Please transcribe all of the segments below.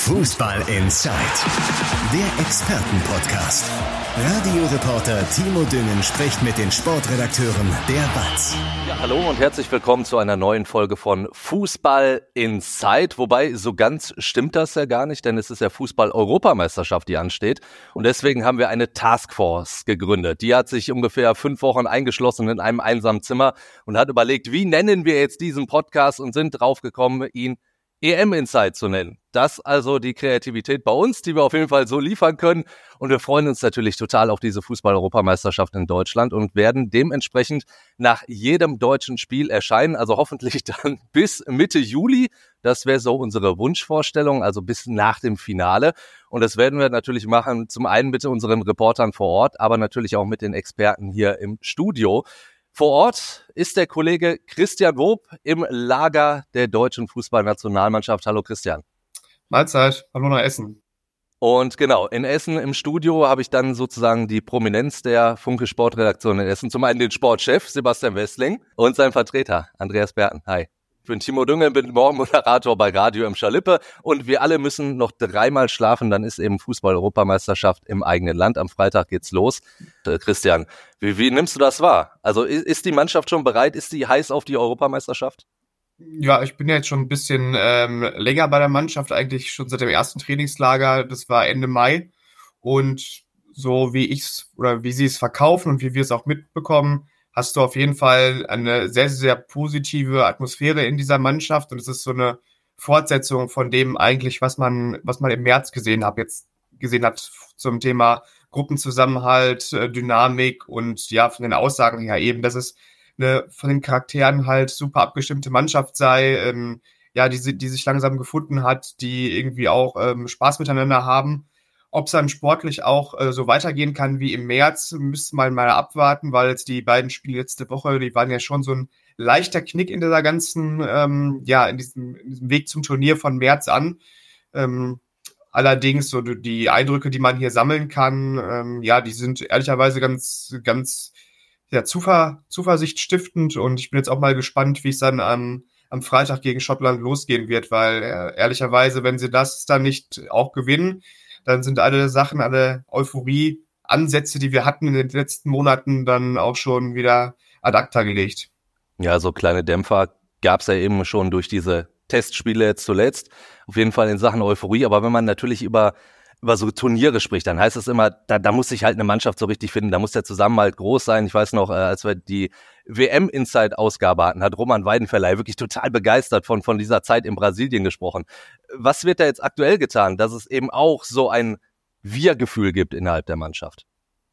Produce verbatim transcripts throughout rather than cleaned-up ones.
Fußball Inside, der Expertenpodcast. Radioreporter Timo Düngen spricht mit den Sportredakteuren der W A Z. Ja, hallo und herzlich willkommen zu einer neuen Folge von Fußball Inside. Wobei, so ganz stimmt das ja gar nicht, denn es ist ja Fußball-Europameisterschaft, die ansteht. Und deswegen haben wir eine Taskforce gegründet. Die hat sich ungefähr fünf Wochen eingeschlossen in einem einsamen Zimmer und hat überlegt, wie nennen wir jetzt diesen Podcast, und sind draufgekommen, ihn E M-Inside zu nennen. Das also die Kreativität bei uns, die wir auf jeden Fall so liefern können. Und wir freuen uns natürlich total auf diese Fußball-Europameisterschaft in Deutschland und werden dementsprechend nach jedem deutschen Spiel erscheinen. Also hoffentlich dann bis Mitte Juli. Das wäre so unsere Wunschvorstellung, also bis nach dem Finale. Und das werden wir natürlich machen, zum einen mit unseren Reportern vor Ort, aber natürlich auch mit den Experten hier im Studio. Vor Ort ist der Kollege Christian Wob im Lager der deutschen Fußballnationalmannschaft. Hallo Christian. Mahlzeit, hallo nach Essen. Und genau, in Essen im Studio habe ich dann sozusagen die Prominenz der Funke Sportredaktion in Essen. Zum einen den Sportchef Sebastian Westling und seinen Vertreter Andreas Berten. Hi. Ich bin Timo Düngen, bin morgen Moderator bei Radio im Schalippe und wir alle müssen noch dreimal schlafen, dann ist eben Fußball-Europameisterschaft im eigenen Land. Am Freitag geht's los. Äh, Christian, wie, wie nimmst du das wahr? Also ist, ist die Mannschaft schon bereit? Ist die heiß auf die Europameisterschaft? Ja, ich bin ja jetzt schon ein bisschen ähm, länger bei der Mannschaft, eigentlich schon seit dem ersten Trainingslager. Das war Ende Mai. Und so wie ich's oder wie sie es verkaufen und wie wir es auch mitbekommen, hast du auf jeden Fall eine sehr, sehr positive Atmosphäre in dieser Mannschaft. Und es ist so eine Fortsetzung von dem eigentlich, was man, was man im März gesehen hat, jetzt gesehen hat zum Thema Gruppenzusammenhalt, Dynamik und ja, von den Aussagen her eben, dass es eine von den Charakteren halt super abgestimmte Mannschaft sei, ähm, ja, die, die sich langsam gefunden hat, die irgendwie auch ähm, Spaß miteinander haben. Ob es dann sportlich auch äh, so weitergehen kann wie im März, müsste man mal abwarten, weil jetzt die beiden Spiele letzte Woche, die waren ja schon so ein leichter Knick in dieser ganzen, ähm, ja, in diesem, in diesem Weg zum Turnier von März an. Ähm, allerdings so die Eindrücke, die man hier sammeln kann, ähm, ja, die sind ehrlicherweise ganz, ganz ja, Zuver- zuversichtstiftend, und ich bin jetzt auch mal gespannt, wie es dann am, am Freitag gegen Schottland losgehen wird, weil äh, ehrlicherweise, wenn sie das dann nicht auch gewinnen, dann sind alle Sachen, alle Euphorie-Ansätze, die wir hatten in den letzten Monaten, dann auch schon wieder ad acta gelegt. Ja, so kleine Dämpfer gab's ja eben schon durch diese Testspiele jetzt zuletzt. Auf jeden Fall in Sachen Euphorie. Aber wenn man natürlich über über so Turniere spricht, dann heißt es immer, da, da muss sich halt eine Mannschaft so richtig finden, da muss der Zusammenhalt groß sein. Ich weiß noch, äh, als wir die W M-Inside-Ausgabe hatten, hat Roman Weidenfeller wirklich total begeistert von von dieser Zeit in Brasilien gesprochen. Was wird da jetzt aktuell getan, dass es eben auch so ein Wir-Gefühl gibt innerhalb der Mannschaft?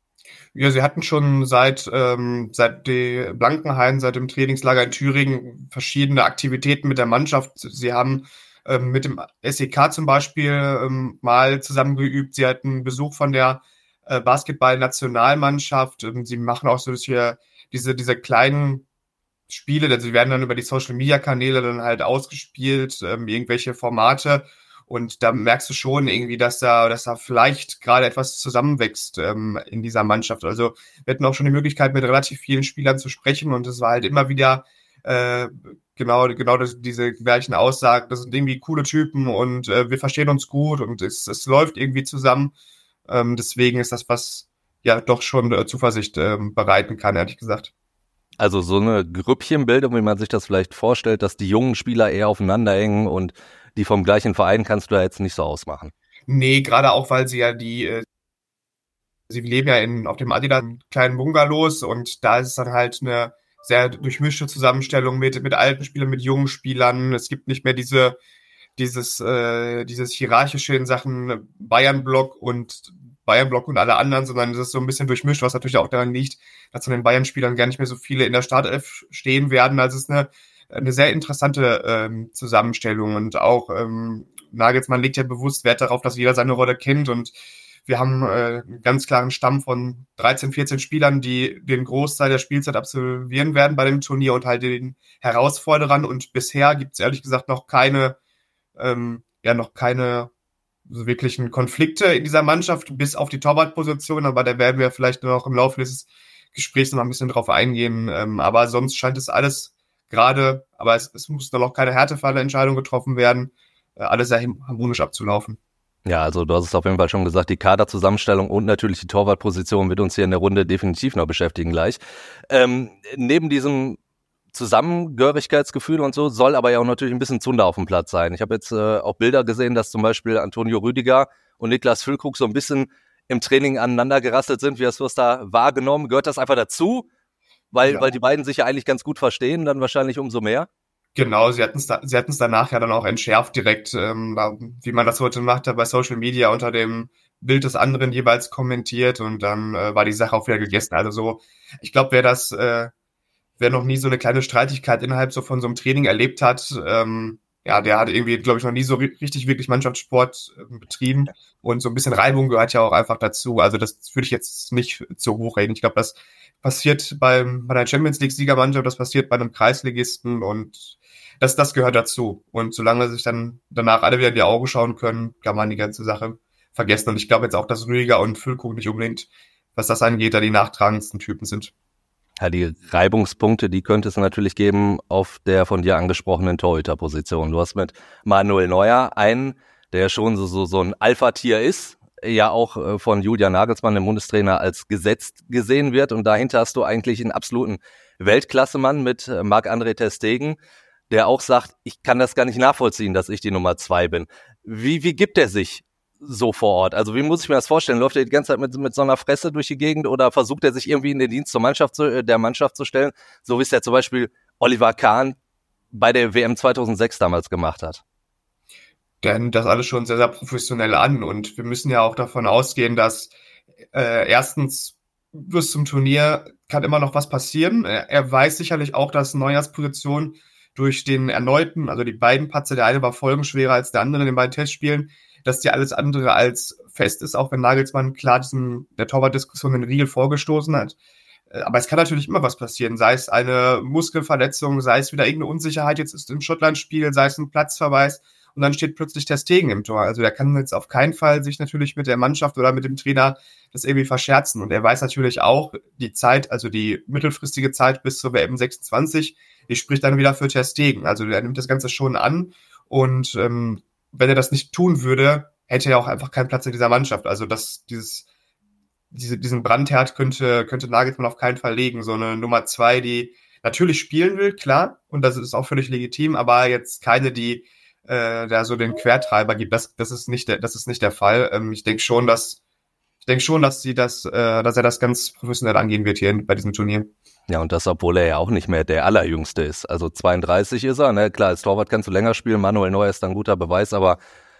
Ja, sie hatten schon seit ähm, seit die Blankenhain, seit dem Trainingslager in Thüringen verschiedene Aktivitäten mit der Mannschaft. Sie haben ähm, mit dem S E K zum Beispiel ähm, mal zusammengeübt. Sie hatten Besuch von der äh, Basketball-Nationalmannschaft. Ähm, sie machen auch so hier diese diese kleinen Spiele, also sie werden dann über die Social-Media-Kanäle dann halt ausgespielt, ähm, irgendwelche Formate. Und da merkst du schon irgendwie, dass da, dass da vielleicht gerade etwas zusammenwächst ähm, in dieser Mannschaft. Also wir hatten auch schon die Möglichkeit, mit relativ vielen Spielern zu sprechen, und es war halt immer wieder äh, genau, genau das, diese gleichen Aussagen. Das sind irgendwie coole Typen, und äh, wir verstehen uns gut, und es, es läuft irgendwie zusammen. Ähm, deswegen ist das, was ja doch schon äh, Zuversicht ähm, bereiten kann, ehrlich gesagt. Also so eine Grüppchenbildung, wie man sich das vielleicht vorstellt, dass die jungen Spieler eher aufeinander hängen und die vom gleichen Verein, kannst du da jetzt nicht so ausmachen. Nee, gerade auch, weil sie ja die, äh, sie leben ja in, auf dem Adidas kleinen Bungalows, und da ist es dann halt eine sehr durchmischte Zusammenstellung mit, mit alten Spielern, mit jungen Spielern. Es gibt nicht mehr diese, dieses, äh, dieses hierarchische in Sachen Bayern-Block und Bayern-Block und alle anderen, sondern es ist so ein bisschen durchmischt, was natürlich auch daran liegt, dass von den Bayern-Spielern gar nicht mehr so viele in der Startelf stehen werden. Also es ist eine, eine sehr interessante ähm, Zusammenstellung, und auch ähm, Nagelsmann legt ja bewusst Wert darauf, dass jeder seine Rolle kennt, und wir haben äh, einen ganz klaren Stamm von dreizehn, vierzehn Spielern, die den Großteil der Spielzeit absolvieren werden bei dem Turnier und halt den Herausforderern, und bisher gibt es ehrlich gesagt noch keine ähm, ja noch keine so wirklichen Konflikte in dieser Mannschaft, bis auf die Torwartposition, aber da werden wir vielleicht noch im Laufe des Gesprächs noch mal ein bisschen drauf eingehen, ähm, aber sonst scheint es alles gerade, aber es, es muss noch keine Härtefallentscheidung getroffen werden, äh, alles sehr harmonisch abzulaufen. Ja, also du hast es auf jeden Fall schon gesagt, die Kaderzusammenstellung und natürlich die Torwartposition wird uns hier in der Runde definitiv noch beschäftigen gleich. Ähm, neben diesem Zusammengehörigkeitsgefühl und so soll aber ja auch natürlich ein bisschen Zunder auf dem Platz sein. Ich habe jetzt äh, auch Bilder gesehen, dass zum Beispiel Antonio Rüdiger und Niklas Füllkrug so ein bisschen im Training aneinander gerasselt sind. Wie hast du es da wahrgenommen? Gehört das einfach dazu? Weil, ja. weil die beiden sich ja eigentlich ganz gut verstehen, dann wahrscheinlich umso mehr? Genau, sie hatten es da, sie hatten es danach ja dann auch entschärft direkt, ähm, wie man das heute macht, bei Social Media unter dem Bild des anderen jeweils kommentiert und dann äh, war die Sache auch wieder gegessen. Also so, ich glaube, wer das, äh, wer noch nie so eine kleine Streitigkeit innerhalb so von so einem Training erlebt hat, ähm, ja, der hat irgendwie, glaube ich, noch nie so richtig wirklich Mannschaftssport äh, betrieben und so ein bisschen Reibung gehört ja auch einfach dazu. Also das würde ich jetzt nicht zu hoch reden. Ich glaube, das passiert beim bei der Champions League Siegermannschaft, das passiert bei einem Kreisligisten und das, das gehört dazu. Und solange sich dann danach alle wieder in die Augen schauen können, kann man die ganze Sache vergessen. Und ich glaube jetzt auch, dass Rüdiger und Füllkrug nicht unbedingt, was das angeht, da die nachtragendsten Typen sind. Ja, die Reibungspunkte, die könnte es natürlich geben auf der von dir angesprochenen Torhüterposition. Du hast mit Manuel Neuer einen, der schon so, so, so ein Alpha-Tier ist, ja auch von Julian Nagelsmann, dem Bundestrainer, als gesetzt gesehen wird. Und dahinter hast du eigentlich einen absoluten Weltklasse-Mann mit Marc-André ter Stegen, der auch sagt, ich kann das gar nicht nachvollziehen, dass ich die Nummer zwei bin. Wie, wie gibt er sich so vor Ort? Also wie muss ich mir das vorstellen? Läuft er die ganze Zeit mit, mit so einer Fresse durch die Gegend oder versucht er sich irgendwie in den Dienst zur Mannschaft zu, der Mannschaft zu stellen, so wie es ja zum Beispiel Oliver Kahn bei der W M zweitausendsechs damals gemacht hat? Der nimmt das alles schon sehr, sehr professionell an und wir müssen ja auch davon ausgehen, dass äh, erstens bis zum Turnier kann immer noch was passieren. Er, er weiß sicherlich auch, dass Neuers Position durch den erneuten, also die beiden Patzer, der eine war folgenschwerer als der andere in den beiden Testspielen, dass die alles andere als fest ist, auch wenn Nagelsmann klar diesen, der Torwartdiskussion den Riegel vorgestoßen hat. Aber es kann natürlich immer was passieren, sei es eine Muskelverletzung, sei es wieder irgendeine Unsicherheit, jetzt ist im Schottland-Spiel, sei es ein Platzverweis und dann steht plötzlich ter Stegen im Tor. Also der kann jetzt auf keinen Fall sich natürlich mit der Mannschaft oder mit dem Trainer das irgendwie verscherzen. Und er weiß natürlich auch, die Zeit, also die mittelfristige Zeit bis zur W M sechsundzwanzig, die spricht dann wieder für ter Stegen. Also er nimmt das Ganze schon an und ähm, wenn er das nicht tun würde, hätte er auch einfach keinen Platz in dieser Mannschaft. Also das, dieses, diese, diesen Brandherd könnte, könnte Nagelsmann auf keinen Fall legen. So eine Nummer zwei, die natürlich spielen will, klar, und das ist auch völlig legitim, aber jetzt keine, die äh, da so den Quertreiber gibt. Das, das ist nicht der, das ist nicht der Fall. Ähm, ich denke schon, dass ich denke schon, dass sie das, äh, dass er das ganz professionell angehen wird hier bei diesem Turnier. Ja, und das, obwohl er ja auch nicht mehr der Allerjüngste ist. Also zweiunddreißig ist er, ne? Klar, als Torwart kannst du länger spielen, Manuel Neuer ist ein guter Beweis, aber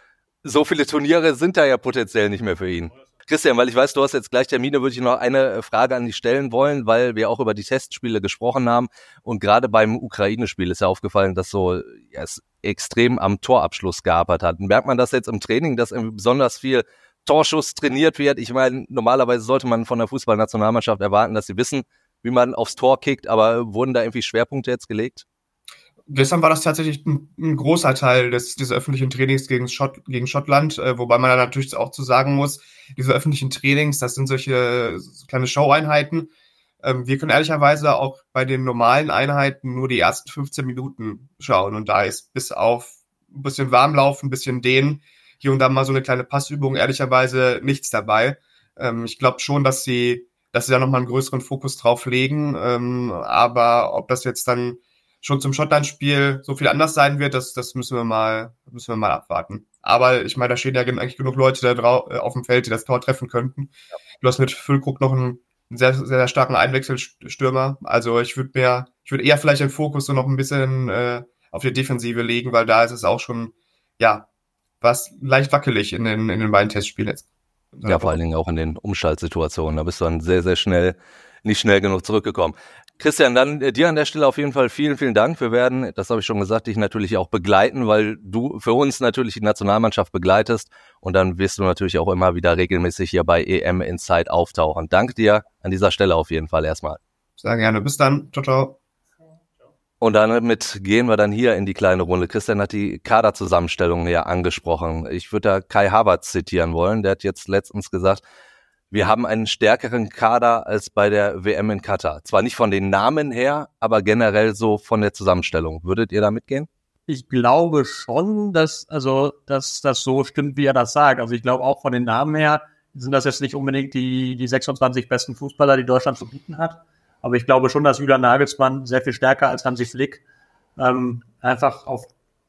so viele Turniere sind da ja potenziell nicht mehr für ihn. Christian, weil ich weiß, du hast jetzt gleich Termine, würde ich noch eine Frage an dich stellen wollen, weil wir auch über die Testspiele gesprochen haben und gerade beim Ukraine-Spiel ist ja aufgefallen, dass so ja, es extrem am Torabschluss gearbeitet hat. Merkt man das jetzt im Training, dass irgendwie besonders viel Torschuss trainiert wird? Ich meine, normalerweise sollte man von der Fußballnationalmannschaft erwarten, dass sie wissen, wie man aufs Tor kickt, aber wurden da irgendwie Schwerpunkte jetzt gelegt? Gestern war das tatsächlich ein, ein großer Teil des, des öffentlichen Trainings gegen, Schott, gegen Schottland, äh, wobei man da natürlich auch zu sagen muss, diese öffentlichen Trainings, das sind solche so kleine Show-Einheiten. Ähm, wir können ehrlicherweise auch bei den normalen Einheiten nur die ersten fünfzehn Minuten schauen und da ist bis auf ein bisschen Warmlaufen, ein bisschen Dehnen, hier und da mal so eine kleine Passübung, ehrlicherweise nichts dabei. Ähm, ich glaube schon, dass sie dass sie da nochmal einen größeren Fokus drauf legen. Ähm, aber ob das jetzt dann schon zum Schottland-Spiel so viel anders sein wird, das, das müssen wir mal, müssen wir mal abwarten. Aber ich meine, da stehen ja eigentlich genug Leute da drauf, äh, auf dem Feld, die das Tor treffen könnten. Ja. Du hast mit Füllkrug noch einen, einen sehr, sehr, sehr starken Einwechselstürmer. Also ich würde mehr, ich würde eher vielleicht den Fokus so noch ein bisschen äh, auf die Defensive legen, weil da ist es auch schon, ja, was leicht wackelig in den, in den beiden Testspielen jetzt. Ja, vor allen Dingen auch in den Umschaltsituationen. Da bist du dann sehr, sehr schnell, nicht schnell genug zurückgekommen. Christian, dann äh, dir an der Stelle auf jeden Fall vielen, vielen Dank. Wir werden, das habe ich schon gesagt, dich natürlich auch begleiten, weil du für uns natürlich die Nationalmannschaft begleitest und dann wirst du natürlich auch immer wieder regelmäßig hier bei E M Inside auftauchen. Danke dir an dieser Stelle auf jeden Fall erstmal. Sehr gerne. Bis dann. Ciao, ciao. Und damit gehen wir dann hier in die kleine Runde. Christian hat die Kaderzusammenstellung ja angesprochen. Ich würde da Kai Havertz zitieren wollen. Der hat jetzt letztens gesagt, wir haben einen stärkeren Kader als bei der W M in Katar. Zwar nicht von den Namen her, aber generell so von der Zusammenstellung. Würdet ihr da mitgehen? Ich glaube schon, dass, also, dass das so stimmt, wie er das sagt. Also ich glaube auch von den Namen her sind das jetzt nicht unbedingt die, die sechsundzwanzig besten Fußballer, die Deutschland zu bieten hat. Aber ich glaube schon, dass Julian Nagelsmann sehr viel stärker als Hansi Flick ähm, einfach auf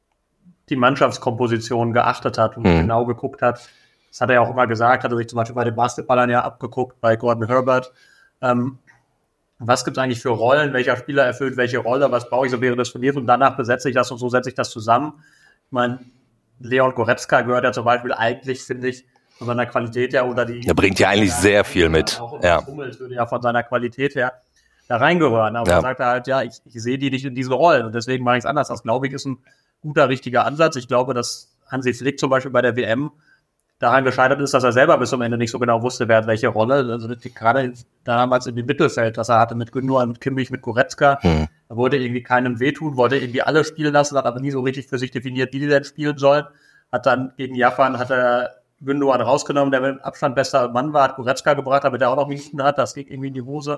die Mannschaftskomposition geachtet hat und mhm. genau geguckt hat. Das hat er ja auch immer gesagt, hat er sich zum Beispiel bei den Basketballern ja abgeguckt, bei Gordon Herbert. Ähm, was gibt es eigentlich für Rollen, welcher Spieler erfüllt welche Rolle, was brauche ich so während des Turniers und danach besetze ich das und so setze ich das zusammen. Ich meine, Leon Goretzka gehört ja zum Beispiel eigentlich, finde ich, von seiner Qualität her oder die... Er bringt ja eigentlich ja, sehr viel mit. Auch ja. Hummels würde ja von seiner Qualität her da reingehören. Aber ja. er sagt halt, ja, ich, ich sehe die nicht in diese Rollen und deswegen mache ich es anders. Das, glaube ich, ist ein guter, richtiger Ansatz. Ich glaube, dass Hansi Flick zum Beispiel bei der W M daran gescheitert ist, dass er selber bis zum Ende nicht so genau wusste, wer hat welche Rolle. Also gerade damals in dem Mittelfeld, was er hatte mit Gündogan, mit Kimmich, mit Goretzka, hm. er wollte irgendwie keinem wehtun, wollte irgendwie alle spielen lassen, hat aber nie so richtig für sich definiert, wie die denn spielen sollen. Hat dann gegen Japan, hat er Gündogan rausgenommen, der mit Abstand bester Mann war, hat Goretzka gebracht, damit er auch noch Minuten hat, das ging irgendwie in die Hose.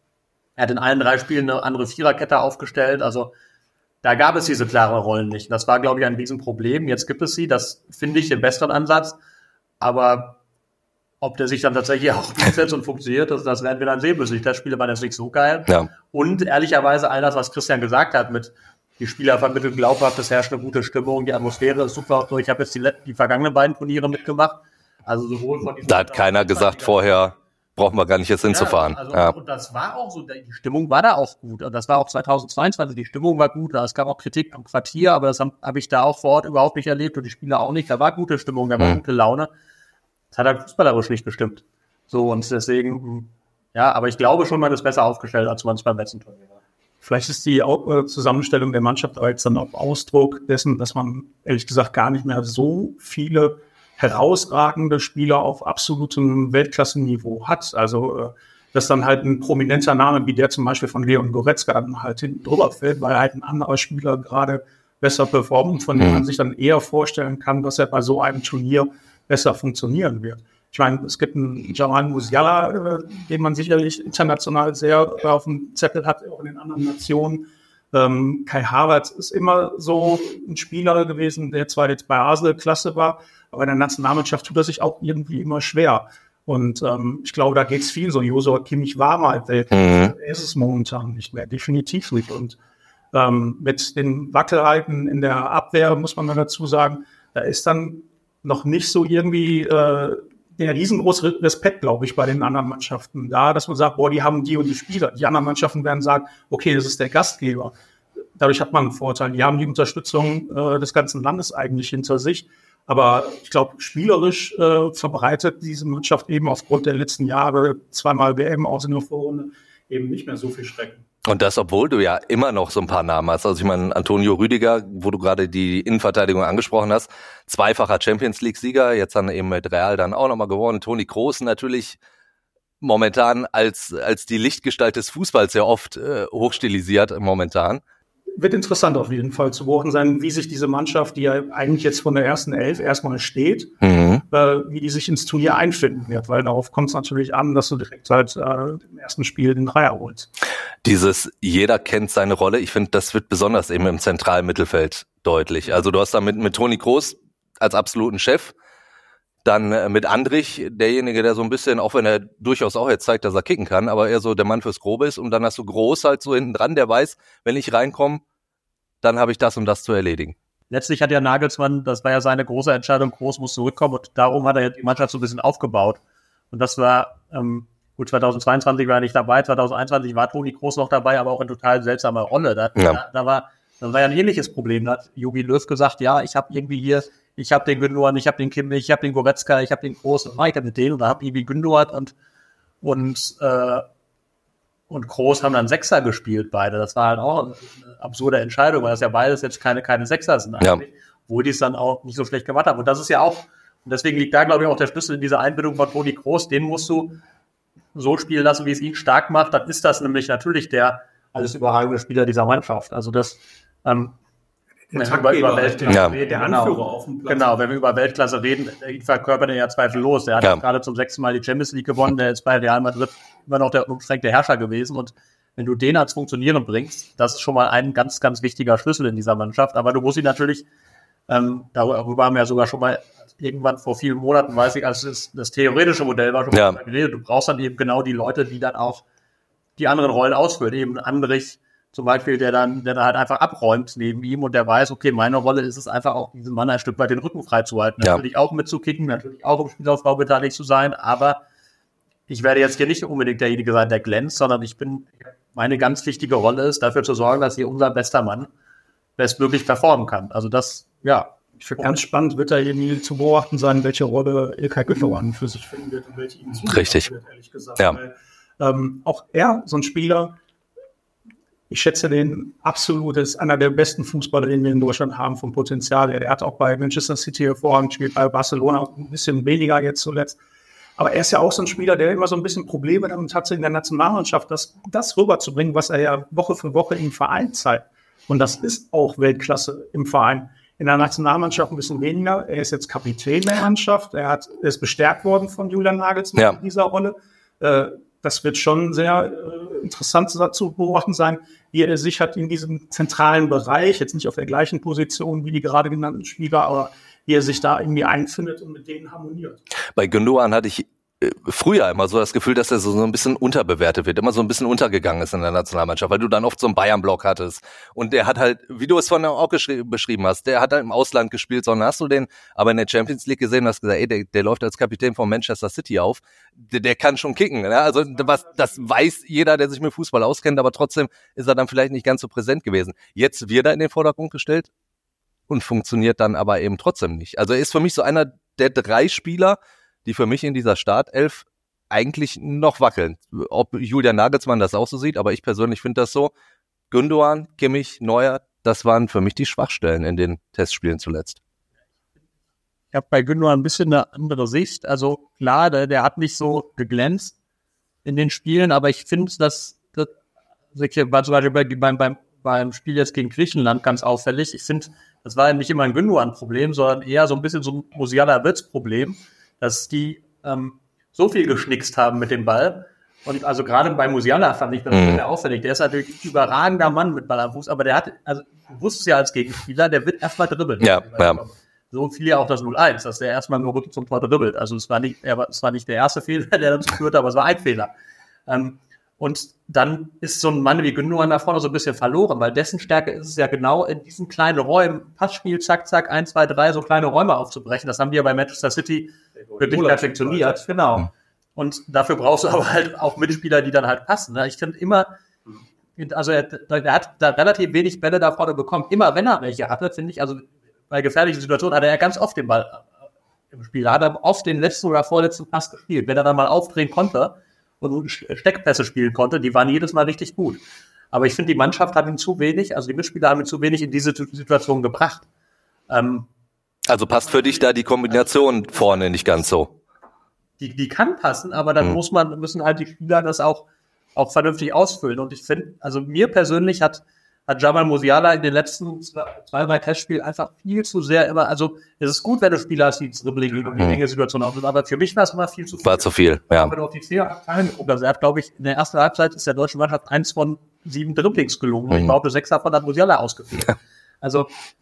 Er hat in allen drei Spielen eine andere Viererkette aufgestellt, also da gab es diese klaren Rollen nicht. Das war, glaube ich, ein Riesenproblem. Jetzt gibt es sie, das finde ich den besseren Ansatz. Aber ob der sich dann tatsächlich auch durchsetzt und funktioniert, das, das werden wir dann sehen müssen. Die Testspiele waren jetzt nicht so geil. Ja. Und ehrlicherweise all das, was Christian gesagt hat, mit die Spieler vermitteln glaubhaft, es herrscht eine gute Stimmung, die Atmosphäre ist super. Ich habe jetzt die, die vergangenen beiden Turniere mitgemacht. Also sowohl von da hat keiner gesagt vorher, brauchen wir gar nicht jetzt hinzufahren. Ja, also, ja. Und das war auch so, die Stimmung war da auch gut. Und das war auch zweitausendzweiundzwanzig, die Stimmung war gut. Es gab auch Kritik am Quartier, aber das habe hab ich da auch vor Ort überhaupt nicht erlebt und die Spieler auch nicht. Da war gute Stimmung, da war hm. gute Laune. Das hat halt fußballerisch nicht gestimmt. So, und deswegen, ja, aber ich glaube schon, man ist besser aufgestellt, als man es beim letzten Turnier war. Vielleicht ist die Zusammenstellung der Mannschaft aber jetzt dann auch Ausdruck dessen, dass man ehrlich gesagt gar nicht mehr so viele herausragende Spieler auf absolutem Weltklassenniveau hat. Also, dass dann halt ein prominenter Name wie der zum Beispiel von Leon Goretzka dann halt hinten drüber fällt, weil halt ein anderer Spieler gerade besser performt, von dem man sich dann eher vorstellen kann, dass er bei so einem Turnier besser funktionieren wird. Ich meine, es gibt einen Jamal Musiala, äh, den man sicherlich international sehr auf dem Zettel hat, auch in den anderen Nationen. Ähm, Kai Havertz ist immer so ein Spieler gewesen, der zwar jetzt bei Arsenal klasse war, aber in der Nationalmannschaft tut er sich auch irgendwie immer schwer. Und ähm, ich glaube, da geht es viel so. Joshua Kimmich war mal Weltklasse, mhm. er ist es momentan nicht mehr, definitiv nicht. Und ähm, mit den Wackelheiten in der Abwehr, muss man mal dazu sagen, da ist dann noch nicht so irgendwie äh, der riesengroße Respekt, glaube ich, bei den anderen Mannschaften da, dass man sagt, boah, die haben die und die Spieler. Die anderen Mannschaften werden sagen, okay, das ist der Gastgeber. Dadurch hat man einen Vorteil. Die haben die Unterstützung äh, des ganzen Landes eigentlich hinter sich. Aber ich glaube, spielerisch äh, verbreitet diese Mannschaft eben aufgrund der letzten Jahre zweimal W M aus in der Vorrunde eben nicht mehr so viel Schrecken. Und das, obwohl du ja immer noch so ein paar Namen hast. Also ich meine, Antonio Rüdiger, wo du gerade die Innenverteidigung angesprochen hast, zweifacher Champions-League-Sieger, jetzt dann eben mit Real dann auch nochmal gewonnen. Toni Kroos natürlich momentan als als die Lichtgestalt des Fußballs sehr oft äh, hochstilisiert momentan. Wird interessant auf jeden Fall zu beobachten sein, wie sich diese Mannschaft, die ja eigentlich jetzt von der ersten Elf erstmal steht, mhm. äh, wie die sich ins Turnier einfinden wird, weil darauf kommt es natürlich an, dass du direkt halt äh, im ersten Spiel den Dreier holst. Dieses jeder kennt seine Rolle, ich finde, das wird besonders eben im zentralen Mittelfeld deutlich. Also du hast da mit, mit Toni Kroos als absoluten Chef, dann äh, mit Andrich, derjenige, der so ein bisschen, auch wenn er durchaus auch jetzt zeigt, dass er kicken kann, aber eher so der Mann fürs Grobe ist, und dann hast du Groß halt so hinten dran, der weiß, wenn ich reinkomme, dann habe ich das und das zu erledigen. Letztlich hat ja Nagelsmann, das war ja seine große Entscheidung, Groß muss zurückkommen, und darum hat er ja die Mannschaft so ein bisschen aufgebaut. Und das war, ähm, gut, zweitausendzweiundzwanzig war er nicht dabei, zweitausendeinundzwanzig war Toni Kroos noch dabei, aber auch in total seltsamer Rolle. Da, ja. da, da war da war ja ein ähnliches Problem. Da hat Jogi Löw gesagt, ja, ich habe irgendwie hier, ich habe den Gündogan, ich habe den Kimmich, ich habe den Goretzka, ich habe den Kroos, und ich mit denen, und da habe irgendwie Gündogan und und äh, und Kroos haben dann Sechser gespielt, beide. Das war halt auch eine absurde Entscheidung, weil das ja beides jetzt keine keine Sechser sind eigentlich, ja. Wo die es dann auch nicht so schlecht gemacht haben. Und das ist ja auch, und deswegen liegt da, glaube ich, auch der Schlüssel in dieser Einbindung von Toni Kroos. Den musst du so spielen lassen, wie es ihn stark macht. Dann ist das nämlich natürlich der alles überragende Spieler dieser Mannschaft. Also das, ähm, wenn wir über, über Weltklasse ja. reden, der Anführer genau, auf dem Platz. Genau, wenn wir über Weltklasse reden, ihn verkörpert er ja zweifellos. Der hat ja. gerade zum sechsten Mal die Champions League gewonnen, der ist bei Real Madrid immer noch der umschränkte Herrscher gewesen, und wenn du den als Funktionieren bringst, das ist schon mal ein ganz, ganz wichtiger Schlüssel in dieser Mannschaft. Aber du musst ihn natürlich, ähm, darüber haben wir ja sogar schon mal irgendwann vor vielen Monaten, weiß ich, als das, das theoretische Modell war, schon ja. mal geredet. Du brauchst dann eben genau die Leute, die dann auch die anderen Rollen ausfüllen. Eben Andrich zum Beispiel, der dann, der dann halt einfach abräumt neben ihm und der weiß, okay, meine Rolle ist es einfach auch, diesem Mann ein Stück weit den Rücken freizuhalten. Ja. Natürlich auch mitzukicken, natürlich auch im Spielaufbau beteiligt zu sein, aber ich werde jetzt hier nicht unbedingt derjenige sein, der glänzt, sondern ich bin, meine ganz wichtige Rolle ist, dafür zu sorgen, dass hier unser bester Mann bestmöglich performen kann. Also das, ja. Ich finde ganz spannend, wird da irgendwie zu beobachten sein, welche Rolle Ilkay Gündoğan für sich finden wird und welche ihm zukommen Richtig. wird, ehrlich gesagt. Ja. Weil, ähm, auch er, so ein Spieler, ich schätze den absolut, ist einer der besten Fußballer, den wir in Deutschland haben, vom Potenzial her. Er hat auch bei Manchester City hervorragend gespielt, bei Barcelona ein bisschen weniger jetzt zuletzt. Aber er ist ja auch so ein Spieler, der immer so ein bisschen Probleme damit hat, in der Nationalmannschaft das, das rüberzubringen, was er ja Woche für Woche im Verein zeigt. Und das ist auch Weltklasse im Verein. In der Nationalmannschaft ein bisschen weniger. Er ist jetzt Kapitän der Mannschaft. Er hat, er ist bestärkt worden von Julian Nagelsmann ja. in dieser Rolle. Äh, das wird schon sehr äh, interessant zu beobachten sein, wie er sich hat in diesem zentralen Bereich, jetzt nicht auf der gleichen Position wie die gerade genannten Spieler, aber wie er sich da irgendwie einfindet und mit denen harmoniert. Bei Gündoğan hatte ich früher immer so das Gefühl, dass er so, so ein bisschen unterbewertet wird, immer so ein bisschen untergegangen ist in der Nationalmannschaft, weil du dann oft so einen Bayern-Block hattest. Und der hat halt, wie du es vorhin auch beschrieben hast, der hat halt im Ausland gespielt, sondern hast du den aber in der Champions League gesehen und hast gesagt, ey, der, der läuft als Kapitän von Manchester City auf, der, der kann schon kicken. Ne? Also was, das weiß jeder, der sich mit Fußball auskennt, aber trotzdem ist er dann vielleicht nicht ganz so präsent gewesen. Jetzt wird er in den Vordergrund gestellt und funktioniert dann aber eben trotzdem nicht. Also er ist für mich so einer der drei Spieler, die für mich in dieser Startelf eigentlich noch wackeln. Ob Julian Nagelsmann das auch so sieht, aber ich persönlich finde das so. Gündoğan, Kimmich, Neuer, das waren für mich die Schwachstellen in den Testspielen zuletzt. Ich habe bei Gündoğan ein bisschen eine andere Sicht. Also klar, der, der hat nicht so geglänzt in den Spielen, aber ich finde, dass das war zum Beispiel bei, beim, beim, beim Spiel jetzt gegen Griechenland ganz auffällig. Ich finde, das war ja nicht immer ein Gündoğan-Problem, sondern eher so ein bisschen so ein Musiala-Wirtz-Problem, dass die ähm, so viel geschnickst haben mit dem Ball. Und also gerade bei Musiala fand ich das mhm. sehr auffällig. Der ist natürlich ein überragender Mann mit Ball am Fuß, aber der hat, also du wusstest ja als Gegenspieler, der wird erstmal dribbeln. Ja, ja. So fiel ja auch das null eins, dass der erstmal nur Rücken zum Tor dribbelt. Also es war nicht, er war, es war nicht der erste Fehler, der dazu führte, aber es war ein Fehler. Ähm, und dann ist so ein Mann wie Gündoğan da vorne so ein bisschen verloren, weil dessen Stärke ist es ja genau in diesen kleinen Räumen, Passspiel, zack, zack, eins, zwei, drei, so kleine Räume aufzubrechen. Das haben die ja bei Manchester City wirklich perfektioniert. Genau. Und dafür brauchst du aber halt auch Mitspieler, die dann halt passen. Ich finde immer, also er, er hat da relativ wenig Bälle da vorne bekommen. Immer wenn er welche hatte, finde ich, also bei gefährlichen Situationen hatte er ganz oft den Ball im Spiel. Da hat er oft den letzten oder vorletzten Pass gespielt. Wenn er dann mal aufdrehen konnte und Steckpässe spielen konnte, die waren jedes Mal richtig gut. Aber ich finde, die Mannschaft hat ihn zu wenig, also die Mitspieler haben ihn zu wenig in diese Situation gebracht. Ähm, also passt für dich da die Kombination vorne nicht ganz so? Die, die kann passen, aber dann mhm. muss man, müssen halt die Spieler das auch, auch vernünftig ausfüllen. Und ich finde, also mir persönlich hat, hat Jamal Musiala in den letzten zwei, zwei drei Testspielen einfach viel zu sehr immer, also es ist gut, wenn du Spieler hast, die ins Dribbling gehen und die enge Situation aufnehmen, aber für mich war es immer viel zu viel. War zu viel, ja. Wenn du auf die vier guckst, also er hat, glaube ich, in der ersten Halbzeit ist der deutschen Mannschaft eins von sieben Dribblings gelungen. Mhm. Ich behaupte, sechs davon hat Musiala ausgeführt. Also,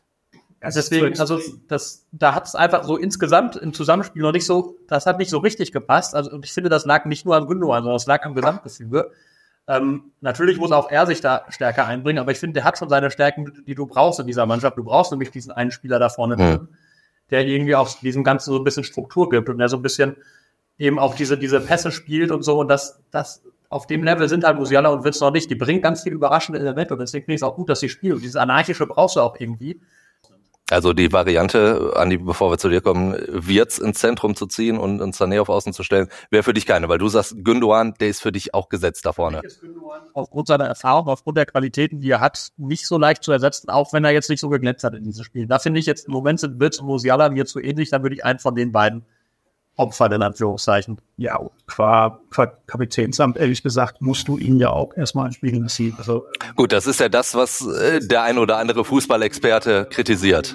deswegen, also das, da hat es einfach so insgesamt im Zusammenspiel noch nicht so, das hat nicht so richtig gepasst. Also und ich finde, das lag nicht nur an Gündoğan, sondern das lag am Gesamtgefüge. Ähm, natürlich muss auch er sich da stärker einbringen, aber ich finde, der hat schon seine Stärken, die du brauchst in dieser Mannschaft. Du brauchst nämlich diesen einen Spieler da vorne, mhm. der irgendwie auch diesem Ganzen so ein bisschen Struktur gibt und der so ein bisschen eben auch diese, diese Pässe spielt und so. Und das, das auf dem Level sind halt Musiala und Wirtz noch nicht. Die bringen ganz viel überraschende Elemente und deswegen finde ich es auch gut, dass sie spielen. Und dieses Anarchische brauchst du auch irgendwie. Also die Variante, Andi, bevor wir zu dir kommen, Wirtz ins Zentrum zu ziehen und, und Sané auf Außen zu stellen, wäre für dich keine, weil du sagst, Gündoğan, der ist für dich auch gesetzt da vorne. Aufgrund seiner Erfahrung, aufgrund der Qualitäten, die er hat, nicht so leicht zu ersetzen, auch wenn er jetzt nicht so geglänzt hat in diesem Spiel. Da finde ich jetzt im Moment sind Wirtz und Musiala mir zu ähnlich, dann würde ich einen von den beiden opfern, in Anführungszeichen. Ja, qua, qua Kapitänsamt, ehrlich gesagt, musst du ihn ja auch erstmal spielen lassen. Also, gut, das ist ja das, was äh, der ein oder andere Fußballexperte kritisiert.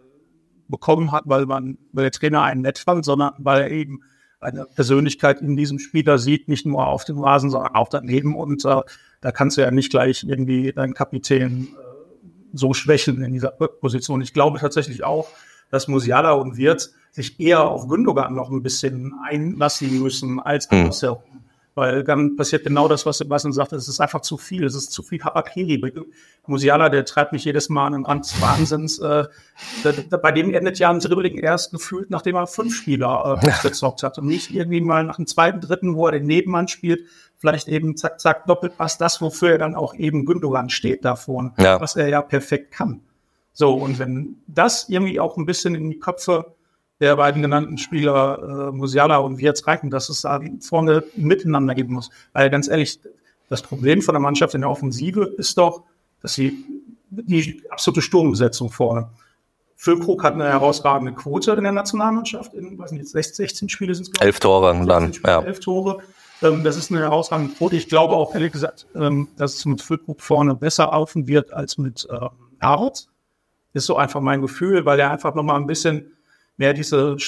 Bekommen hat, weil man, weil der Trainer einen nett fand, sondern weil er eben eine Persönlichkeit in diesem Spieler sieht, nicht nur auf dem Rasen, sondern auch daneben. Und äh, da kannst du ja nicht gleich irgendwie deinen Kapitän äh, so schwächen in dieser Position. Ich glaube tatsächlich auch, dass Musiala und Wirtz sich eher auf Gündogan noch ein bisschen einlassen müssen als Mhm. andersherum. Weil dann passiert genau das, was Sebastian sagt, es ist einfach zu viel, es ist zu viel Harakiri. Musiala, der treibt mich jedes Mal an den Rand des Wahnsinns. Äh, da, da, bei dem endet ja ein Dribbling erst gefühlt, nachdem er fünf Spieler äh, gezockt hat. Und nicht irgendwie mal nach dem zweiten, dritten, wo er den Nebenmann spielt, vielleicht eben zack, zack, Doppelpass, das, wofür er dann auch eben Gündogan steht da vorne, Ja. was er ja perfekt kann. So, und wenn das irgendwie auch ein bisschen in die Köpfe der beiden genannten Spieler, äh, Musiala und Wirtz, reichen, dass es da vorne miteinander geben muss. Weil ganz ehrlich, das Problem von der Mannschaft in der Offensive ist doch, dass sie die absolute Sturmbesetzung vorne. Füllkrug hat eine herausragende Quote in der Nationalmannschaft, in, weiß nicht, sechzehn Spiele sind es, glaube ich. Elf Tore dann, Spiele, ja. Elf Tore. Ähm, das ist eine herausragende Quote. Ich glaube auch, ehrlich gesagt, ähm, dass es mit Füllkrug vorne besser laufen wird als mit ähm, Havertz. Ist so einfach mein Gefühl, weil er einfach nochmal ein bisschen mehr diese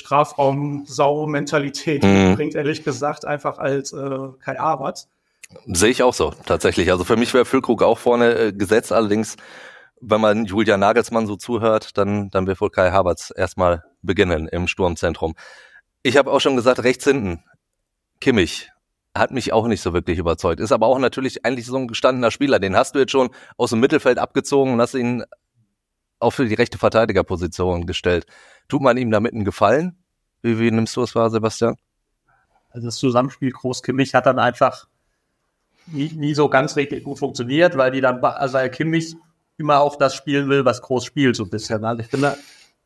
Strafraum-Sau-Mentalität Mhm. bringt, ehrlich gesagt, einfach als äh, Kai Havertz. Sehe ich auch so, tatsächlich. Also für mich wäre Füllkrug auch vorne äh, gesetzt. Allerdings, wenn man Julian Nagelsmann so zuhört, dann, dann wird wohl Kai Havertz erstmal beginnen im Sturmzentrum. Ich habe auch schon gesagt, rechts hinten, Kimmich hat mich auch nicht so wirklich überzeugt. Ist aber auch natürlich eigentlich so ein gestandener Spieler. Den hast du jetzt schon aus dem Mittelfeld abgezogen und hast ihn auch für die rechte Verteidigerposition gestellt. Tut man ihm damit einen Gefallen? Wie, wie nimmst du es wahr, Sebastian? Also das Zusammenspiel Kroos-Kimmich hat dann einfach nie, nie so ganz richtig gut funktioniert, weil die dann, also weil Kimmich immer auch das spielen will, was Kroos spielt, so ein bisschen. Also ich finde,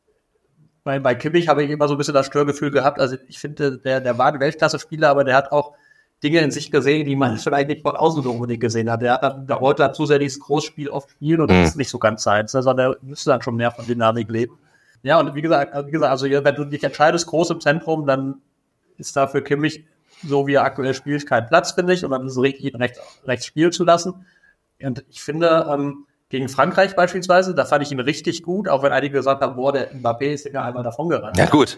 bei, bei Kimmich habe ich immer so ein bisschen das Störgefühl gehabt. Also ich finde, der, der war ein Weltklasse-Spieler, aber der hat auch Dinge in sich gesehen, die man vielleicht nicht von außen so unbedingt gesehen hat. Der hat dann, der wollte dann zu sehr dieses Großspiel oft spielen und das Mhm. ist nicht so ganz seins, sondern der müsste dann schon mehr von Dynamik leben. Ja, und wie gesagt, wie gesagt, also wenn du dich entscheidest, groß im Zentrum, dann ist da für Kimmich, so wie er aktuell spielt, kein Platz, finde ich, und dann ist es richtig, ihn rechts, rechts spielen zu lassen. Und ich finde, ähm, gegen Frankreich beispielsweise, da fand ich ihn richtig gut, auch wenn einige gesagt haben, boah, der Mbappé ist ja einmal davon gerannt. Ja, gut.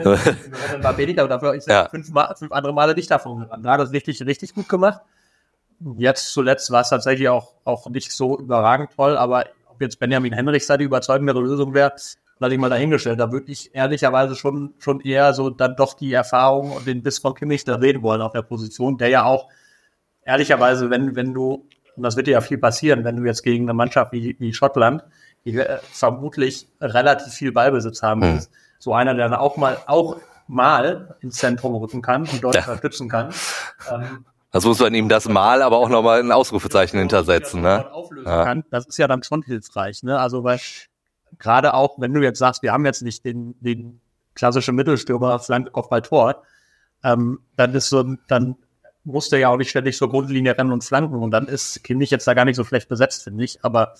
Mbappé nicht, aber dafür ist er Ja. fünf, Mal, fünf andere Male nicht davon gerannt. Da hat er das richtig, richtig gut gemacht. Jetzt zuletzt war es tatsächlich auch, auch nicht so überragend toll, aber ob jetzt Benjamin Henrichs da die überzeugendere Lösung wäre, lasse ich mal dahingestellt. Da würde ich ehrlicherweise schon, schon eher so dann doch die Erfahrung und den Biss von Kimmich da reden wollen auf der Position, der ja auch ehrlicherweise, wenn, wenn du, und das wird dir ja viel passieren, wenn du jetzt gegen eine Mannschaft wie, wie Schottland, die äh, vermutlich relativ viel Ballbesitz haben Hm. willst, so einer, der dann auch mal, auch mal ins Zentrum rücken kann und dort Ja. unterstützen kann. Ähm, Das muss man ihm das Mal aber auch nochmal ein Ausrufezeichen hintersetzen, ne? Auflösen Ja. kann. Das ist ja dann schon hilfreich, ne? Also, weil gerade auch, wenn du jetzt sagst, wir haben jetzt nicht den, den klassischen Mittelstürmer Flanke Kopfball Tor, ähm, dann ist so, dann muss der ja auch nicht ständig zur Grundlinie rennen und flanken und dann ist Kimmich jetzt da gar nicht so schlecht besetzt, finde ich. Aber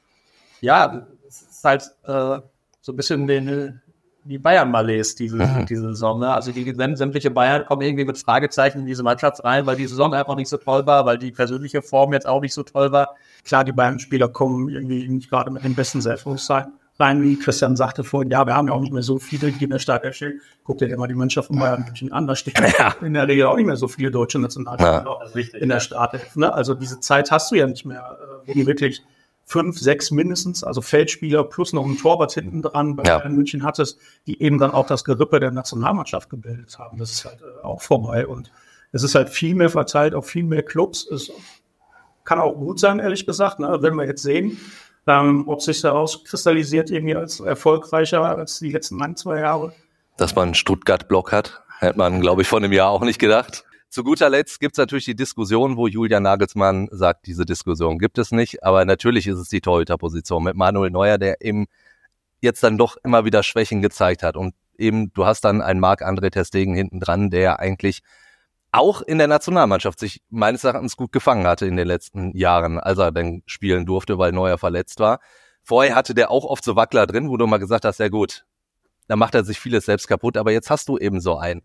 ja, es ist halt äh, so ein bisschen den, die Bayern-Malaise diese, Mhm. diese Saison. Ne? Also die sämtliche Bayern kommen irgendwie mit Fragezeichen in diese Mannschaft rein, weil die Saison einfach nicht so toll war, weil die persönliche Form jetzt auch nicht so toll war. Klar, die beiden Spieler kommen irgendwie nicht gerade mit dem besten Selbstbewusstsein rein, wie Christian sagte vorhin. Ja, wir haben ja auch nicht mehr so viele, die in der Startelf stehen. Guck dir mal die Mannschaft von Bayern München an, da stehen Ja. in der Regel auch nicht mehr so viele deutsche Nationalspieler Ja. Das ist richtig. in der Startelf. Ne? Also diese Zeit hast du ja nicht mehr, äh, wo die wirklich fünf, sechs mindestens, also Feldspieler plus noch ein Torwart hinten dran bei Ja. Bayern München hattest, die eben dann auch das Gerippe der Nationalmannschaft gebildet haben. Das ist halt äh, auch vorbei und es ist halt viel mehr verteilt auf viel mehr Clubs. Es kann auch gut sein, ehrlich gesagt, ne? Wenn wir jetzt sehen, ähm, ob sich herauskristallisiert irgendwie als erfolgreicher als die letzten ein, zwei Jahre. Dass man einen Stuttgart-Block hat, hätte man, glaube ich, vor einem Jahr auch nicht gedacht. Zu guter Letzt gibt es natürlich die Diskussion, wo Julian Nagelsmann sagt, diese Diskussion gibt es nicht. Aber natürlich ist es die Torhüterposition mit Manuel Neuer, der eben jetzt dann doch immer wieder Schwächen gezeigt hat. Und eben, du hast dann einen Marc-André ter Stegen hinten dran, der eigentlich auch in der Nationalmannschaft sich meines Erachtens gut gefangen hatte in den letzten Jahren, als er dann spielen durfte, weil Neuer verletzt war. Vorher hatte der auch oft so Wackler drin, wo du mal gesagt hast, ja gut, da macht er sich vieles selbst kaputt, aber jetzt hast du eben so einen.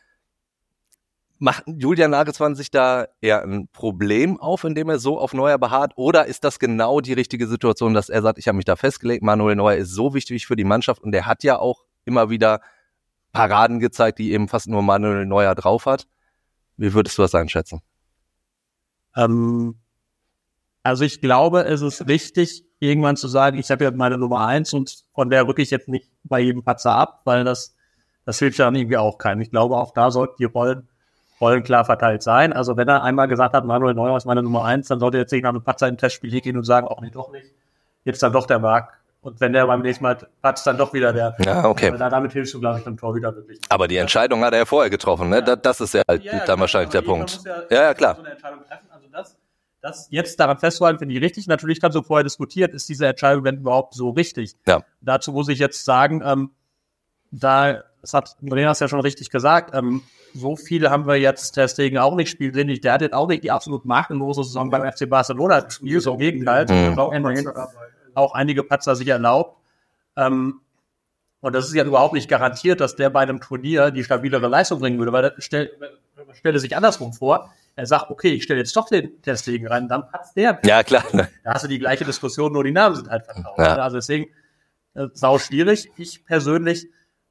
Macht Julian Nagelsmann sich da eher ein Problem auf, indem er so auf Neuer beharrt, oder ist das genau die richtige Situation, dass er sagt, ich habe mich da festgelegt, Manuel Neuer ist so wichtig für die Mannschaft und der hat ja auch immer wieder Paraden gezeigt, die eben fast nur Manuel Neuer drauf hat. Wie würdest du das einschätzen? Ähm, Also ich glaube, es ist wichtig, irgendwann zu sagen, ich habe ja meine Nummer eins und von der rücke ich jetzt nicht bei jedem Patzer ab, weil das, das hilft ja dann irgendwie auch keinem. Ich glaube, auch da sollten die Rollen, Rollen klar verteilt sein. Also wenn er einmal gesagt hat, Manuel Neuer ist meine Nummer eins, dann sollte er jetzt nicht nach einem Patzer in ein Testspiel gehen und sagen, auch nee, doch nicht. Jetzt dann doch der Marc. Und wenn der beim nächsten Mal patzt, dann doch wieder der. Ja, okay. Da, damit hilfst du, glaube ich, dem Torhüter wirklich. Aber die Entscheidung hat er ja vorher getroffen, ne? Ja. Das ist ja, halt ja dann klar, wahrscheinlich der Punkt. Ja, ja, ja, klar. So eine Entscheidung treffen. Also das, das jetzt daran festzuhalten, finde ich richtig. Natürlich kannst du vorher diskutiert, ist diese Entscheidung denn überhaupt so richtig? Ja. Dazu muss ich jetzt sagen, ähm, da, das hat Andreas ja schon richtig gesagt, ähm, so viele haben wir jetzt Ter Stegen auch nicht spielen sehen. Der hat jetzt auch nicht die absolut makellose Saison beim F C Barcelona gespielt. Im Gegenteil. Mhm. Auch einige Patzer sich erlaubt. Ähm, und das ist ja überhaupt nicht garantiert, dass der bei einem Turnier die stabilere Leistung bringen würde, weil das stell, stelle sich andersrum vor. Er sagt, okay, ich stelle jetzt doch den Ter Stegen rein, dann patzt der. Ja, klar. Da hast du die gleiche Diskussion, nur die Namen sind halt vertauscht. Ja. Also deswegen, äh, sau schwierig. Ich persönlich,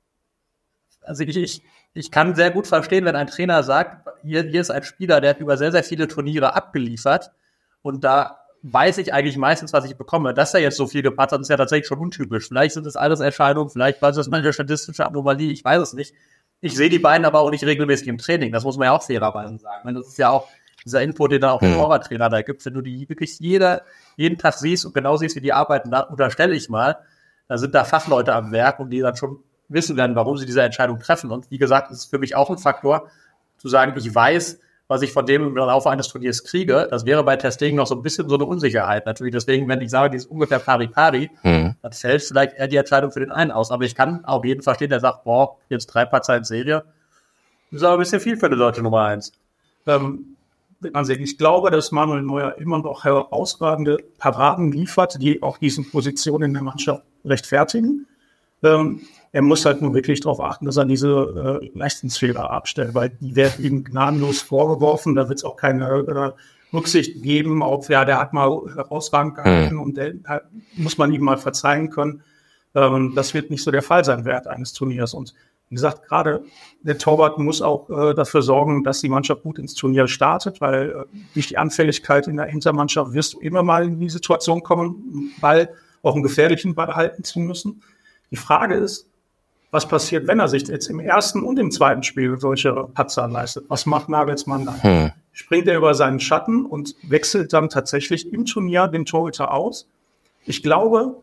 also ich, ich, ich kann sehr gut verstehen, wenn ein Trainer sagt, hier, hier ist ein Spieler, der hat über sehr, sehr viele Turniere abgeliefert und da weiß ich eigentlich meistens, was ich bekomme. Dass er jetzt so viel gepatzt hat, ist ja tatsächlich schon untypisch. Vielleicht sind das alles Erscheinungen, vielleicht war das mal eine statistische Anomalie, ich weiß es nicht. Ich sehe die beiden aber auch nicht regelmäßig im Training, das muss man ja auch fairerweise sagen. Ich meine, das ist ja auch dieser Input, den dann auch der Torwarttrainer da gibt. Wenn du die wirklich jeder, jeden Tag siehst und genau siehst, wie die arbeiten, da unterstelle ich mal, da sind da Fachleute am Werk und die dann schon wissen werden, warum sie diese Entscheidung treffen. Und wie gesagt, das ist für mich auch ein Faktor, zu sagen, ich weiß, was ich von dem im Laufe eines Turniers kriege. Das wäre bei Ter Stegen noch so ein bisschen so eine Unsicherheit. Natürlich deswegen, wenn ich sage, die ist ungefähr pari-pari, mhm. dann fällt vielleicht eher die Entscheidung für den einen aus. Aber ich kann auch jeden verstehen, der sagt, boah, jetzt drei Patzer in Serie, das ist aber ein bisschen viel für eine deutsche Nummer eins. Ähm, also ich glaube, dass Manuel Neuer immer noch herausragende Paraden liefert, die auch diese Position in der Mannschaft rechtfertigen. Ähm, Er muss halt nur wirklich darauf achten, dass er diese äh, Leistungsfehler abstellt, weil die werden ihm gnadenlos vorgeworfen. Da wird es auch keine äh, Rücksicht geben auf, ja, der hat mal herausragend gehalten mhm. und der halt, muss man ihm mal verzeihen können. Ähm, das wird nicht so der Fall sein während eines Turniers. Und wie gesagt, gerade der Torwart muss auch äh, dafür sorgen, dass die Mannschaft gut ins Turnier startet, weil äh, durch die Anfälligkeit in der Hintermannschaft wirst du immer mal in die Situation kommen, einen Ball, auch einen gefährlichen Ball halten zu müssen. Die Frage ist, was passiert, wenn er sich jetzt im ersten und im zweiten Spiel solche Patzer leistet? Was macht Nagelsmann dann? Hm. Springt er über seinen Schatten und wechselt dann tatsächlich im Turnier den Torhüter aus? Ich glaube,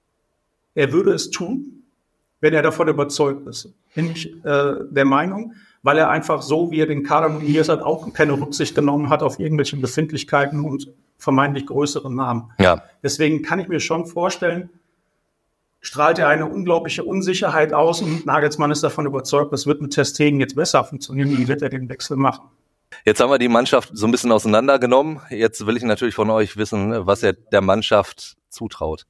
er würde es tun, wenn er davon überzeugt ist. Bin ich äh, der Meinung, weil er einfach so, wie er den Kader nominiert hat, auch keine Rücksicht genommen hat auf irgendwelche Befindlichkeiten und vermeintlich größere Namen. Ja. Deswegen kann ich mir schon vorstellen, strahlt er eine unglaubliche Unsicherheit aus und Nagelsmann ist davon überzeugt, das wird mit Ter Stegen jetzt besser funktionieren, wie wird er den Wechsel machen. Jetzt haben wir die Mannschaft so ein bisschen auseinandergenommen. Jetzt will ich natürlich von euch wissen, was er der Mannschaft zutraut.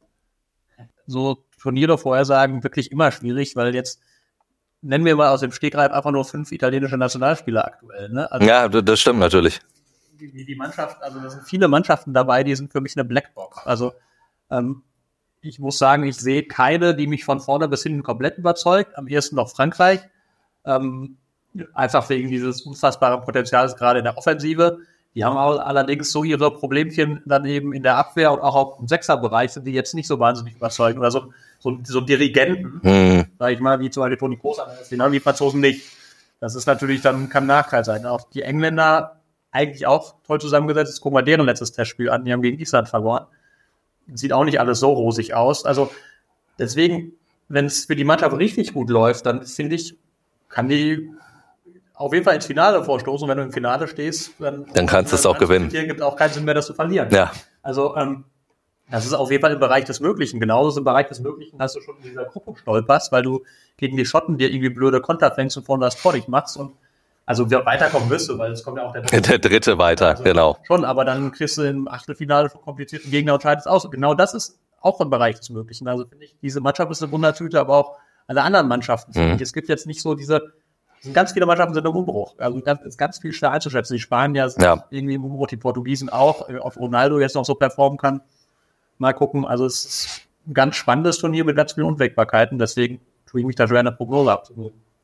So Turniere Vorhersagen wirklich immer schwierig, weil jetzt nennen wir mal aus dem Stegreif einfach nur fünf italienische Nationalspieler aktuell. Ne? Also ja, das stimmt natürlich. Die, die Mannschaft, also da sind viele Mannschaften dabei, die sind für mich eine Blackbox. Also ähm, ich muss sagen, ich sehe keine, die mich von vorne bis hinten komplett überzeugt. Am ehesten noch Frankreich. Ähm, einfach wegen dieses unfassbaren Potenzials gerade in der Offensive. Die haben auch allerdings so ihre Problemchen dann eben in der Abwehr und auch auf dem Sechserbereich sind die jetzt nicht so wahnsinnig überzeugend. Oder so, so, so Dirigenten, mhm. sag ich mal, wie zum Beispiel Toni Kroos, aber die Franzosen nicht. Das ist natürlich dann, kann ein Nachteil sein. Auch die Engländer eigentlich auch toll zusammengesetzt. Jetzt gucken wir deren letztes Testspiel an. Die haben gegen Island verloren. Sieht auch nicht alles so rosig aus. Also deswegen, wenn es für die Mannschaft richtig gut läuft, dann finde ich, kann die auf jeden Fall ins Finale vorstoßen. Und wenn du im Finale stehst, dann, dann kannst du es auch gewinnen. Hier gibt auch keinen Sinn mehr, das zu verlieren. Ja. Also ähm, das ist auf jeden Fall im Bereich des Möglichen. Genauso im Bereich des Möglichen hast du schon in dieser Gruppe stolperst, weil du gegen die Schotten dir irgendwie blöde Konter fängst und vorne das Tor nicht machst. Und also weiterkommen wirst du, weil es kommt ja auch der dritte, der dritte weiter, also genau. Schon, aber dann kriegst du im Achtelfinale von komplizierten Gegner und scheidest aus. Und genau das ist auch im Bereich des Möglichen. Also finde ich, diese Mannschaft ist eine Wundertüte, aber auch alle anderen Mannschaften. Mhm. Es gibt jetzt nicht so diese, sind ganz viele Mannschaften sind im Umbruch. Also ganz, ist ganz viel schwer einzuschätzen. Die Spanier sind ja irgendwie im Umbruch, die Portugiesen auch. Ob Ronaldo jetzt noch so performen kann, mal gucken. Also es ist ein ganz spannendes Turnier mit ganz vielen Unwägbarkeiten. Deswegen tue ich mich da schwer eine Prognose abzugeben.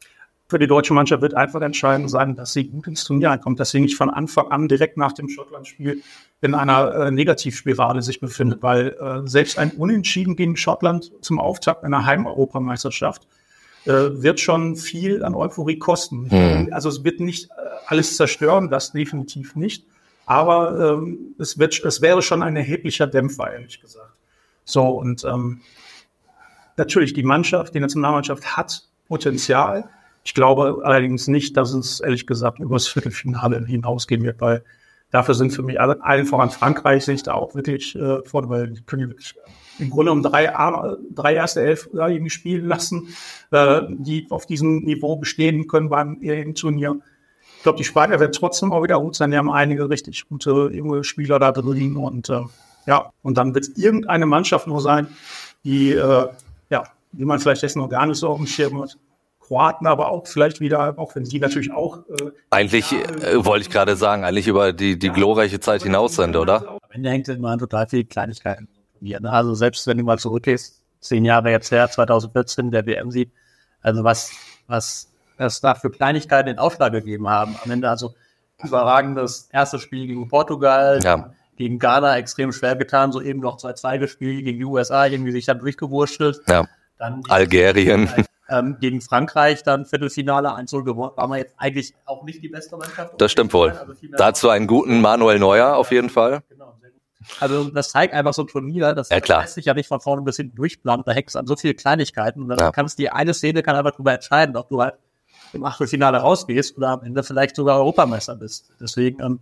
für die deutsche Mannschaft wird einfach entscheidend sein, dass sie gut ins Turnier einkommt, dass sie nicht von Anfang an direkt nach dem Schottland-Spiel in einer äh, Negativspirale sich befindet, weil äh, selbst ein Unentschieden gegen Schottland zum Auftakt einer Heimeuropameisterschaft äh, wird schon viel an Euphorie kosten. Mhm. Also es wird nicht äh, alles zerstören, das definitiv nicht, aber ähm, es wird, es wäre schon ein erheblicher Dämpfer, ehrlich gesagt. So, und ähm, natürlich, die Mannschaft, die Nationalmannschaft hat Potenzial. Ich glaube allerdings nicht, dass es, ehrlich gesagt, über das Viertelfinale hinausgehen wird, weil dafür sind für mich alle, allen voran Frankreich, sehe ich da auch wirklich äh, vorne, weil die können wirklich im Grunde um drei, drei erste Elf da irgendwie spielen lassen, äh, die auf diesem Niveau bestehen können beim im Turnier. Ich glaube, die Spanier werden trotzdem auch wieder gut sein. Die haben einige richtig gute junge Spieler da drin und äh, ja, und dann wird es irgendeine Mannschaft nur sein, die, äh, ja, die man vielleicht jetzt noch gar nicht so auf dem Schirm hat. Kroaten aber auch vielleicht wieder, auch wenn die natürlich auch... Äh, eigentlich, äh, wollte ich gerade sagen, eigentlich über die, die ja, glorreiche Zeit hinaus sind, oder? Am Ende hängt immer an total viele Kleinigkeiten. Also selbst wenn du mal zurückgehst, zehn Jahre jetzt her, zwanzig vierzehn, der W M-Sieg, also was, was es da für Kleinigkeiten den Ausschlag gegeben haben. Am Ende also überragendes erstes Spiel gegen Portugal, ja. gegen Ghana extrem schwer getan, so eben noch zwei zwei gespielt, gegen die U S A irgendwie sich dann durchgewurschtelt. Ja. Dann Algerien. Ähm, gegen Frankreich dann Viertelfinale eins null gewonnen. War man jetzt eigentlich auch nicht die beste Mannschaft. Das stimmt wohl. Also dazu einen guten Manuel Neuer auf jeden Fall. Genau, sehr gut. Also das zeigt einfach so ein Turnier, das ja, klar. lässt sich ja nicht von vorne bis hinten durchplanen. Da hängst an so viele Kleinigkeiten und dann ja. kannst die eine Szene kann einfach darüber entscheiden, ob du halt im Achtelfinale rausgehst oder am Ende vielleicht sogar Europameister bist. Deswegen, ähm,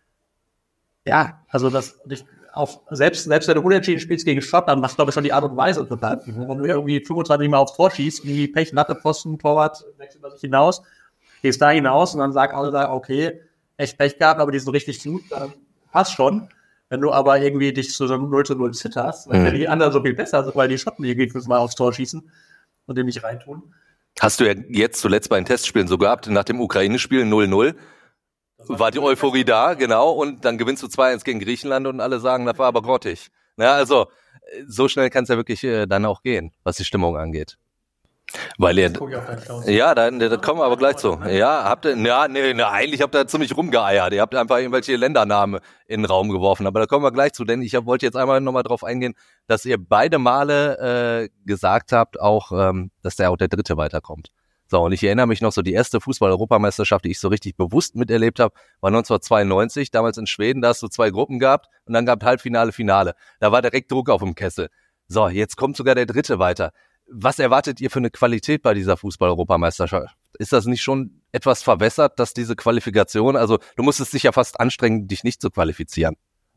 ja, also das ich, Auf, selbst, selbst wenn du unentschieden spielst gegen Schottland, machst du, glaube ich, schon die Art und Weise total. Wenn du irgendwie fünfundzwanzig Mal aufs Tor schießt, wie Pech, Latte, Pfosten, Torwart, wechselt über sich hinaus, gehst da hinaus und dann sagt alle, okay, echt Pech gehabt, aber die sind richtig gut, dann passt schon. Wenn du aber irgendwie dich zu so einem null zu null zitterst, weil mhm. die anderen so viel besser sind, weil die Schotten irgendwie fünfmal aufs Tor schießen und dem nicht reintun. Hast du ja jetzt zuletzt bei den Testspielen so gehabt, nach dem Ukraine-Spiel null null, war die Euphorie da, genau, und dann gewinnst du zwei eins gegen Griechenland und alle sagen, das war aber grottig. Ja, also so schnell kann es ja wirklich äh, dann auch gehen, was die Stimmung angeht. Weil ihr, ja, da, da kommen wir aber gleich zu. Ja, habt ihr, ja, nee, nee, eigentlich habt ihr ziemlich rumgeeiert. Ihr habt einfach irgendwelche Ländernamen in den Raum geworfen, aber da kommen wir gleich zu, denn ich wollte jetzt einmal nochmal drauf eingehen, dass ihr beide Male äh, gesagt habt, auch, ähm, dass der auch der Dritte weiterkommt. So, und ich erinnere mich noch so, die erste Fußball-Europameisterschaft, die ich so richtig bewusst miterlebt habe, war neunzehnhundertzweiundneunzig, damals in Schweden, da hast du zwei Gruppen gehabt und dann gab es Halbfinale, Finale. Da war direkt Druck auf dem Kessel. So, jetzt kommt sogar der Dritte weiter. Was erwartet ihr für eine Qualität bei dieser Fußball-Europameisterschaft? Ist das nicht schon etwas verwässert, dass diese Qualifikation, also du musstest dich ja fast anstrengen, dich nicht zu qualifizieren.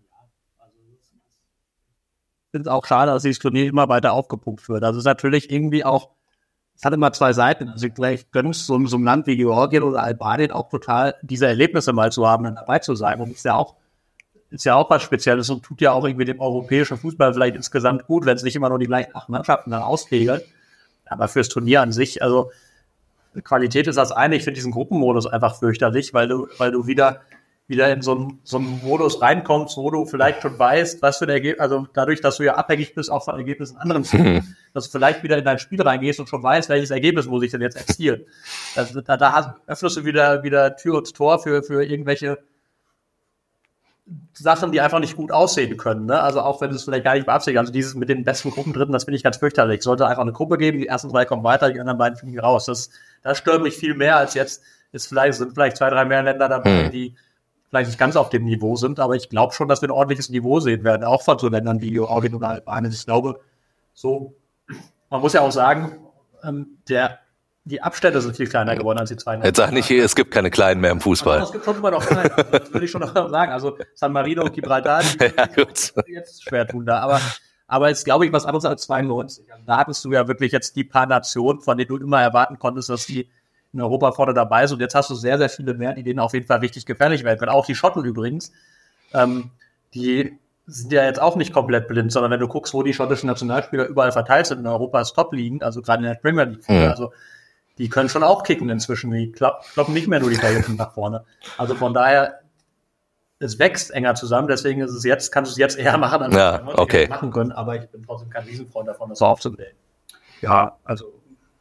Ich finde es auch schade, dass dieses Turnier immer weiter aufgepumpt wird. Also es ist natürlich irgendwie auch, es hat immer zwei Seiten. Also vielleicht gönnst so, so einem Land wie Georgien oder Albanien auch total diese Erlebnisse mal zu haben, dann dabei zu sein. Und ist ja auch, ist ja auch was Spezielles und tut ja auch irgendwie dem europäischen Fußball vielleicht insgesamt gut, wenn es nicht immer nur die gleichen acht Mannschaften dann auskegeln. Aber fürs Turnier an sich, also Qualität ist das eine. Ich finde diesen Gruppenmodus einfach fürchterlich, weil du, weil du wieder, wieder in so einen, so einen Modus reinkommst, wo du vielleicht schon weißt, was für ein Ergebnis, also dadurch, dass du ja abhängig bist auch von Ergebnissen anderen Teams, dass du vielleicht wieder in dein Spiel reingehst und schon weißt, welches Ergebnis muss ich denn jetzt erzielen. Also, da, da hast, öffnest du wieder, wieder Tür und Tor für, für irgendwelche Sachen, die einfach nicht gut aussehen können, ne? Also auch wenn du es vielleicht gar nicht beabsichtigst, also dieses mit den besten Gruppen dritten, das finde ich ganz fürchterlich. Es sollte einfach eine Gruppe geben, die ersten drei kommen weiter, die anderen beiden fliegen raus. Das, das stört mich viel mehr als jetzt, ist vielleicht, sind vielleicht zwei, drei mehr Länder dabei, die vielleicht nicht ganz auf dem Niveau sind, aber ich glaube schon, dass wir ein ordentliches Niveau sehen werden, auch von so Ländern wie Georgien oder Albanien. Ich glaube, so, man muss ja auch sagen, ähm, der die Abstände sind viel kleiner geworden als die zwei. Jetzt sag nicht, es gibt keine Kleinen mehr im Fußball. Also, es gibt schon immer noch Kleine, das würde ich schon noch sagen. Also San Marino und Gibraltar, die ja, gut. jetzt schwer tun da. Aber, aber jetzt glaube ich was anderes als zweiundneunzig. Also, da hattest du ja wirklich jetzt die paar Nationen, von denen du immer erwarten konntest, dass die in Europa vorne dabei sind. Und jetzt hast du sehr, sehr viele mehr, die denen auf jeden Fall richtig gefährlich werden können. Auch die Schotten übrigens. Ähm, die sind ja jetzt auch nicht komplett blind, sondern wenn du guckst, wo die schottischen Nationalspieler überall verteilt sind in Europas Top liegen, also gerade in der Premier League, mhm. also die können schon auch kicken inzwischen. Die kloppen nicht mehr nur die Verhältnisse nach vorne. Also von daher, es wächst enger zusammen. Deswegen ist es jetzt, kannst du es jetzt eher machen, als ja, wir okay. machen können. Aber ich bin trotzdem kein Riesenfreund davon, das so aufzublähen. Ja, also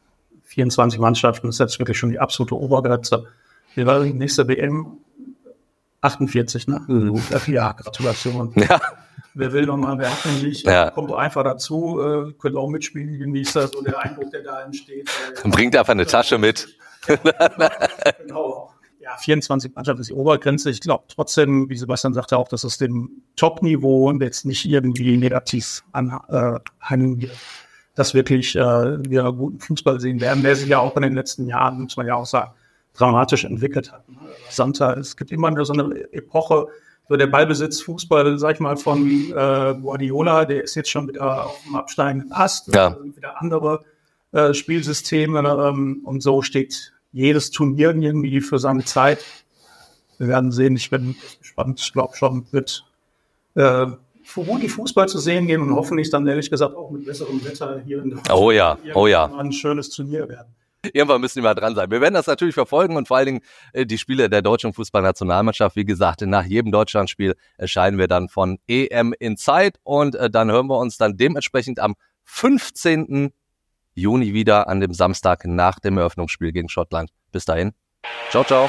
vierundzwanzig Mannschaften ist jetzt wirklich schon die absolute Obergrenze. Wir waren die nächste W M achtundvierzig, ne? Mhm. Ja, Gratulation. Ja. Wer will noch mal, wer hat denn nicht? Ja. Kommt einfach dazu, äh, könnt auch mitspielen, genießt das, so der Eindruck, der da entsteht. Äh, Bringt einfach eine Tasche mit. Genau. Ja, vierundzwanzig Mannschaften ist die Obergrenze. Ich glaube trotzdem, wie Sebastian sagte auch, dass es dem Top-Niveau und jetzt nicht irgendwie negativ anhängen wird, dass wirklich äh, wir guten Fußball sehen werden, der sich ja auch in den letzten Jahren, muss man ja auch sagen, dramatisch entwickelt hat. Santa, es gibt immer so eine Epoche, so der Ballbesitz, Fußball, sag ich mal, von äh, Guardiola, der ist jetzt schon wieder auf dem absteigenden Ast, ja. wieder andere äh, Spielsysteme ähm, und so steht jedes Turnier irgendwie für seine Zeit. Wir werden sehen, ich bin gespannt, ich glaube schon, wird äh, gut die Fußball zu sehen gehen und hoffentlich dann ehrlich gesagt auch mit besserem Wetter hier in der Oh ja, oh ja. ein schönes Turnier werden. Irgendwann müssen die mal dran sein. Wir werden das natürlich verfolgen und vor allen Dingen äh, die Spiele der deutschen Fußballnationalmannschaft. Wie gesagt, nach jedem Deutschlandspiel erscheinen wir dann von E M Inside und äh, dann hören wir uns dann dementsprechend am fünfzehnten Juni wieder an dem Samstag nach dem Eröffnungsspiel gegen Schottland. Bis dahin. Ciao, ciao.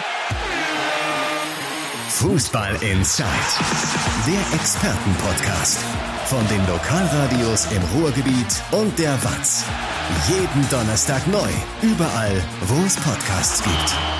Fußball Inside, der Expertenpodcast von den Lokalradios im Ruhrgebiet und der W A Z. Jeden Donnerstag neu, überall, wo es Podcasts gibt.